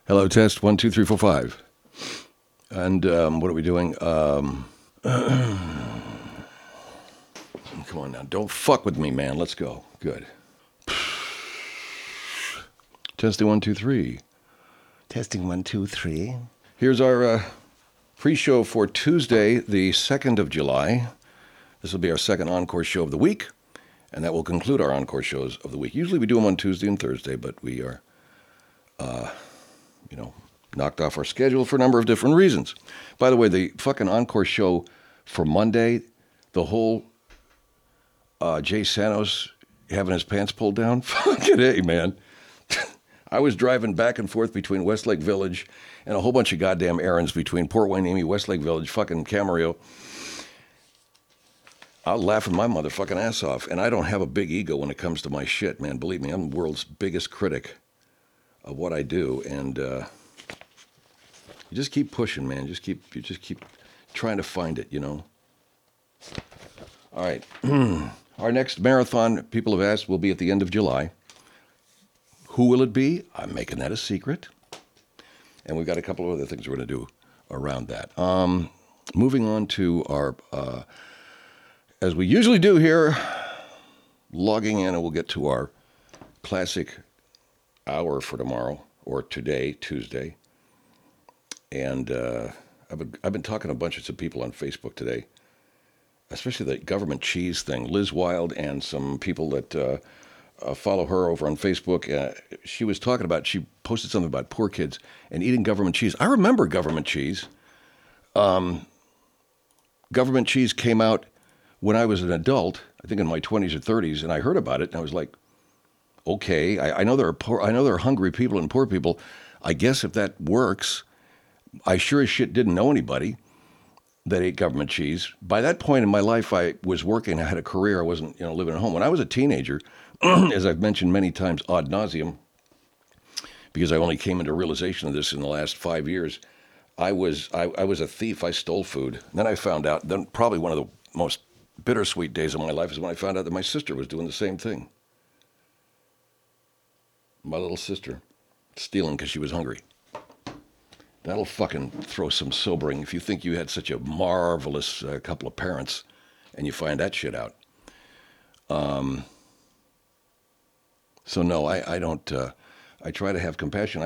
Hello, test 1, 2, 3, 4, 5. And what are we doing? Come on now, don't fuck with me, man. Let's go. Good. Testing 1, 2, 3. Testing 1, 2, 3. Here's our pre-show for Tuesday, the 2nd of July. This will be our second encore show of the week, and that will conclude our encore shows of the week. Usually we do them on Tuesday and Thursday, but we are, knocked off our schedule for a number of different reasons. By the way, the fucking encore show for Monday, the whole Jay Santos having his pants pulled down, fucking A, man. I was driving back and forth between Westlake Village and a whole bunch of goddamn errands between Port Hueneme, Westlake Village, fucking Camarillo. I'll laughing my motherfucking ass off, and I don't have a big ego when it comes to my shit, man. Believe me, I'm the world's biggest critic of what I do, and you just keep pushing, man. You just keep trying to find it, you know. All right. Our next marathon, people have asked, will be at the end of July. Who will it be? I'm making that a secret. And we've got a couple of other things we're going to do around that. Moving on to our, as we usually do here, logging in, and we'll get to our classic hour for tomorrow, or today, Tuesday. And I've been talking to a bunch of people on Facebook today, especially the government cheese thing. Liz Wild and some people that follow her over on Facebook. She was talking about, she posted something about poor kids and eating government cheese. I remember government cheese. Government cheese came out when I was an adult, I think in my 20s or 30s, and I heard about it, and I was like, okay, I know there are hungry people and poor people. I guess if that works. I sure as shit didn't know anybody that ate government cheese. By that point in my life, I was working. I had a career. I wasn't, living at home. When I was a teenager, as I've mentioned many times ad nauseum, because I only came into realization of this in the last 5 years, I was a thief. I stole food. And then I found out, then probably one of the most bittersweet days of my life is when I found out that my sister was doing the same thing. My little sister, stealing because she was hungry. That'll fucking throw some sobering if you think you had such a marvelous couple of parents and you find that shit out. So no, I don't, I try to have compassion. I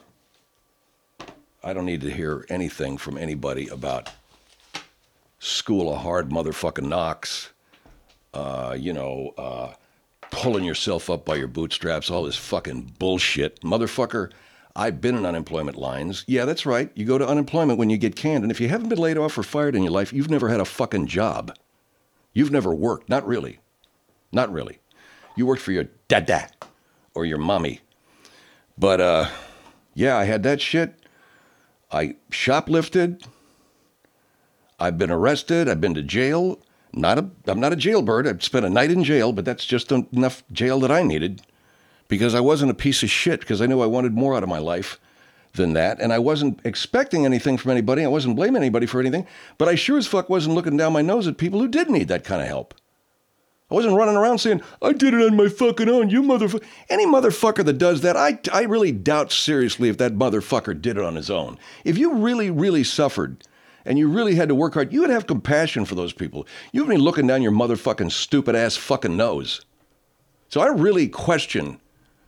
don't need to hear anything from anybody about school of hard motherfucking knocks, pulling yourself up by your bootstraps, all this fucking bullshit. Motherfucker, I've been in unemployment lines. Yeah, that's right. You go to unemployment when you get canned. And if you haven't been laid off or fired in your life, you've never had a fucking job. You've never worked. Not really. Not really. You worked for your dada or your mommy. But, yeah, I had that shit. I shoplifted. I've been arrested. I've been to jail. I'm not a jailbird. I've spent a night in jail, but that's just enough jail that I needed. Because I wasn't a piece of shit, because I knew I wanted more out of my life than that. And I wasn't expecting anything from anybody. I wasn't blaming anybody for anything. But I sure as fuck wasn't looking down my nose at people who did need that kind of help. I wasn't running around saying, I did it on my fucking own, you motherfucker. Any motherfucker that does that, I really doubt seriously if that motherfucker did it on his own. If you really, really suffered and you really had to work hard, you would have compassion for those people. You would be looking down your motherfucking stupid ass fucking nose. So I really question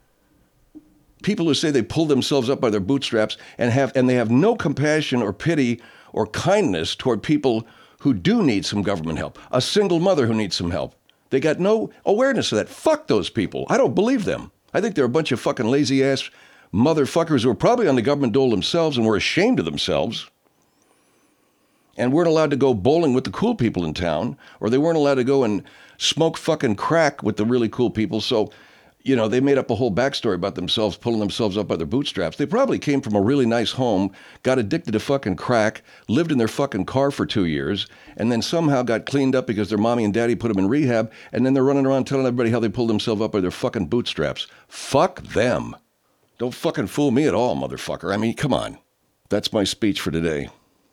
people who say they pulled themselves up by their bootstraps and they have no compassion or pity or kindness toward people who do need some government help. A single mother who needs some help. They got no awareness of that. Fuck those people. I don't believe them. I think they're a bunch of fucking lazy ass motherfuckers who are probably on the government dole themselves and were ashamed of themselves and weren't allowed to go bowling with the cool people in town, or they weren't allowed to go and smoke fucking crack with the really cool people. So, they made up a whole backstory about themselves, pulling themselves up by their bootstraps. They probably came from a really nice home, got addicted to fucking crack, lived in their fucking car for 2 years, and then somehow got cleaned up because their mommy and daddy put them in rehab, and then they're running around telling everybody how they pulled themselves up by their fucking bootstraps. Fuck them. Don't fucking fool me at all, motherfucker. I mean, come on. That's my speech for today.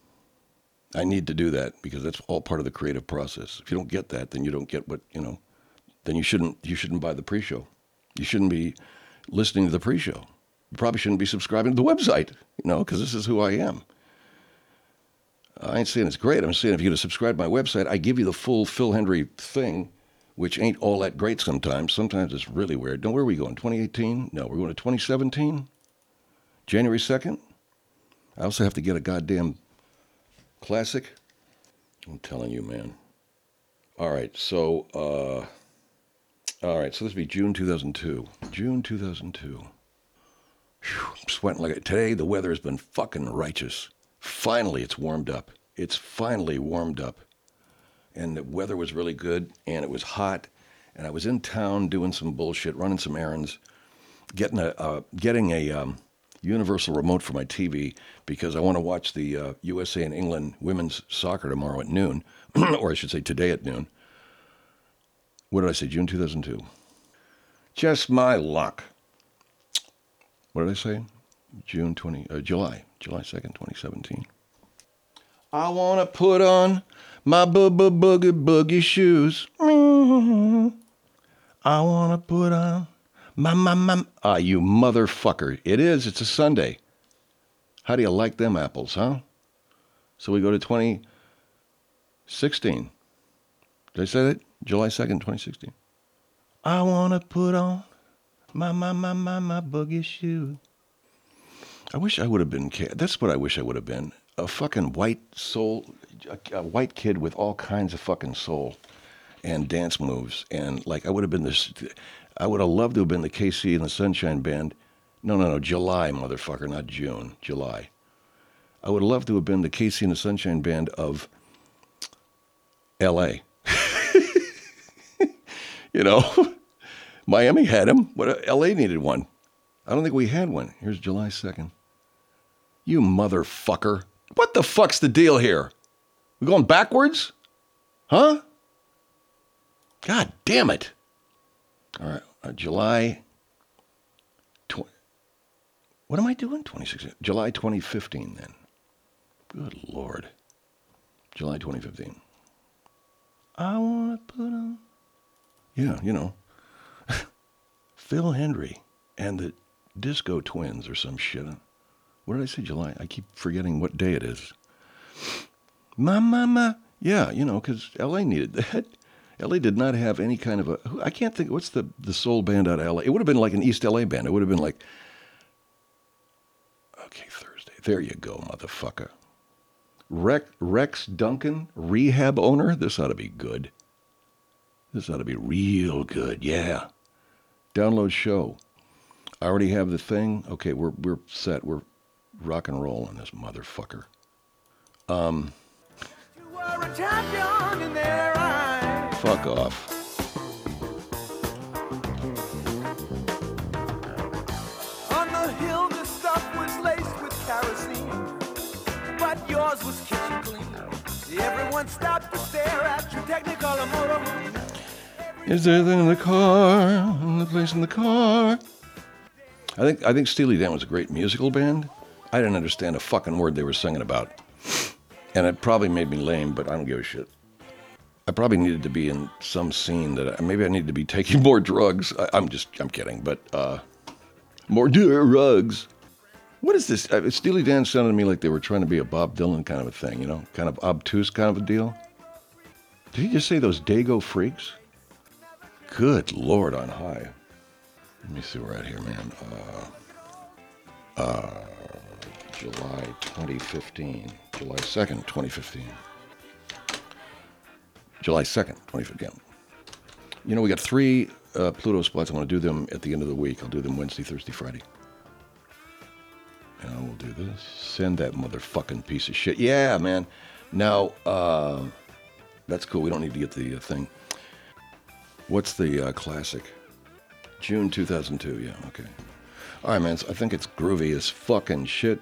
I need to do that because that's all part of the creative process. If you don't get that, then you don't get what, then you shouldn't buy the pre-show. You shouldn't be listening to the pre-show. You probably shouldn't be subscribing to the website, because this is who I am. I ain't saying it's great. I'm saying if you're going to subscribe to my website, I give you the full Phil Hendry thing, which ain't all that great sometimes. Sometimes it's really weird. Where are we going? 2018? No, we're going to 2017? January 2nd? I also have to get a goddamn classic. I'm telling you, man. All right, so this would be June 2002. June 2002. Whew, I'm sweating like today. The weather has been fucking righteous. Finally, it's warmed up. It's finally warmed up. And the weather was really good, and it was hot. And I was in town doing some bullshit, running some errands, getting a universal remote for my TV because I want to watch the USA and England women's soccer tomorrow at noon, or I should say today at noon. What did I say? June 2002. Just my luck. What did I say? July 2nd, 2017. I want to put on my boogie shoes. I want to put on my. You motherfucker. It is. It's a Sunday. How do you like them apples, huh? So we go to 2016. Did I say that? July 2nd, 2016. I want to put on my boogie shoes. I wish I would have been, that's what I wish I would have been. A fucking white soul, a white kid with all kinds of fucking soul and dance moves. And I would have been I would have loved to have been the KC and the Sunshine Band. No, July, motherfucker, not June, July. I would have loved to have been the KC and the Sunshine Band of L.A. Miami had him. L.A. needed one. I don't think we had one. Here's July 2nd. You motherfucker. What the fuck's the deal here? We going backwards? Huh? God damn it. All right. July. What am I doing? 2016. July 2015 then. Good Lord. July 2015. I want to put on. Yeah, Phil Hendry and the Disco Twins or some shit. What did I say, July? I keep forgetting what day it is. Yeah, because L.A. needed that. L.A. did not have any kind of I can't think, what's the soul band out of L.A.? It would have been like an East L.A. band. It would have been like, okay, Thursday. There you go, motherfucker. Rex Duncan, rehab owner. This ought to be good. This ought to be real good, yeah. Download show. I already have the thing. Okay, we're set. We're rock and roll on this motherfucker. Fuck off. On the hill, the stuff was laced with kerosene, but yours was kitchen clean. Everyone stopped to stare at your Technicolor motorhome. Is there anything in the car? In the place in the car? I think Steely Dan was a great musical band. I didn't understand a fucking word they were singing about. And it probably made me lame, but I don't give a shit. I probably needed to be in some scene that maybe I needed to be taking more drugs. I'm kidding, but more drugs. What is this? Steely Dan sounded to me like they were trying to be a Bob Dylan kind of a thing, kind of obtuse kind of a deal. Did he just say those Dago freaks? Good Lord on high. Let me see where we're at here, man. July 2015. July 2nd, 2015. July 2nd, 2015. We got 3 Pluto spots. I want to do them at the end of the week. I'll do them Wednesday, Thursday, Friday. And I will do this. Send that motherfucking piece of shit. Yeah, man. Now, that's cool. We don't need to get the thing. What's the classic? June 2002. Yeah, okay. All right, man. I think it's groovy as fucking shit.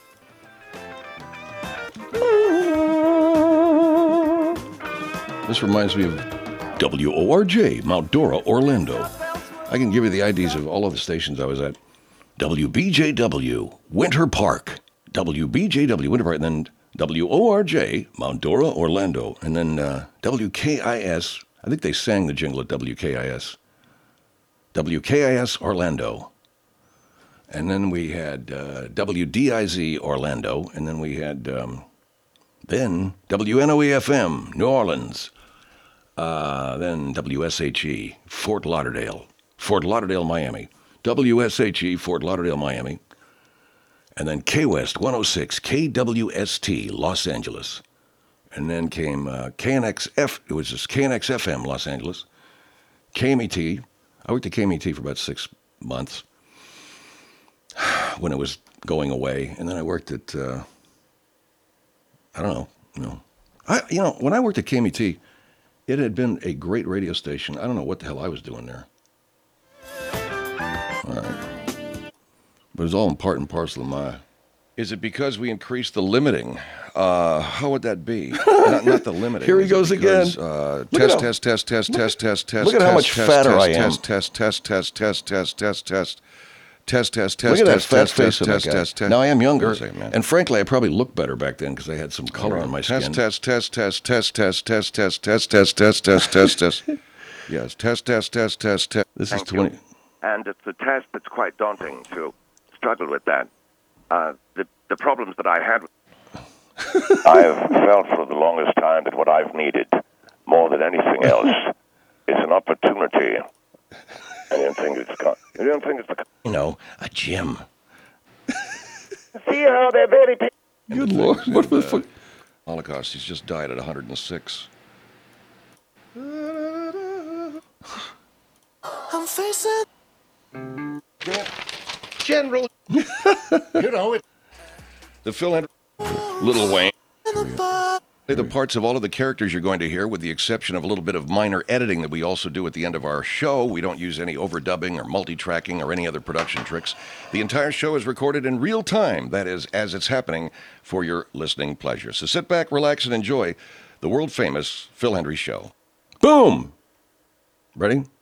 This reminds me of WORJ, Mount Dora, Orlando. I can give you the IDs of all of the stations I was at. WBJW, Winter Park. WBJW, Winter Park. And then WORJ, Mount Dora, Orlando. And then WKIS. I think they sang the jingle at WKIS. WKIS, Orlando. And then we had WDIZ Orlando, and then we had then WNOE-FM New Orleans, then WSHE Fort Lauderdale, Miami, WSHE Fort Lauderdale, Miami, and then K-West 106 KWST Los Angeles, and then came KNXF, it was just KNX-FM Los Angeles, KMET. I worked at KMET for about 6 months when it was going away, and then I worked at I don't know, when I worked at KMET, it had been a great radio station. I don't know what the hell I was doing there. All right. But it was all in part and parcel of my... Is it because we increased the limiting? How would that be? Not the limiting. Here he goes again. Test. Look at how much fatter I am. Test. Look at that fat face of that guy. Now I am younger, Say, man. and frankly, I probably looked better back then because I had some color on my skin. Test. Yes, test. This is Thank 20. you. And it's a test that's quite daunting to struggle with that. The problems that I had. I have felt for the longest time that what I've needed more than anything else is an opportunity. I don't think it's A gym. See how they're very. Good Lord, what the fuck? Holocaust. He's just died at 106. I'm facing. General. The Phil Henry. Little Wayne. The parts of all of the characters you're going to hear, with the exception of a little bit of minor editing that we also do at the end of our show. We don't use any overdubbing or multi-tracking or any other production tricks. The entire show is recorded in real time, that is, as it's happening, for your listening pleasure. So sit back, relax, and enjoy the world-famous Phil Hendry Show. Boom! Ready?